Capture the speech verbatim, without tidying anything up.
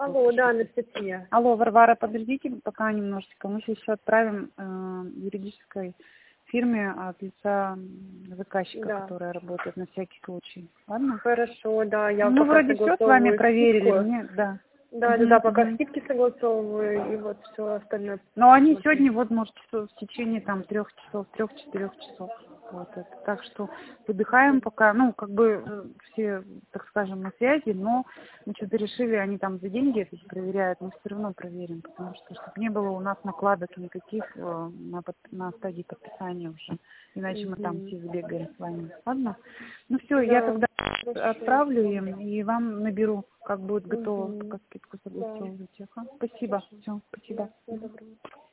Алло, да, Анастасия. Алло, Варвара, подождите пока немножечко. Мы сейчас еще отправим э, юридической фирме от лица заказчика, Да. которая работает на всякий случай. Ладно? Хорошо, да, я Ну, пока вроде все с вами согласовываю проверили. скидку. Мне, да. Да, да, Мгм, да, пока мгм. скидки согласовываю, и вот все остальное. Но они посмотрю. сегодня, вот, может, в течение там трех часов, трех-четырех часов. Вот это. Так что выдыхаем пока, ну, как бы э, все, так скажем, на связи, но мы что-то решили, они там за деньги это проверяют, мы все равно проверим, потому что чтобы не было у нас накладок никаких э, на, под- на стадии подписания уже, иначе мы там Мгм. все сбегаем с вами. Ладно? Ну все, я Да, тогда хорошо. отправлю им и вам наберу, как будет готово, Мгм. пока скидку Да. согласовывать. Ага. Спасибо. Все, спасибо. Всего доброго.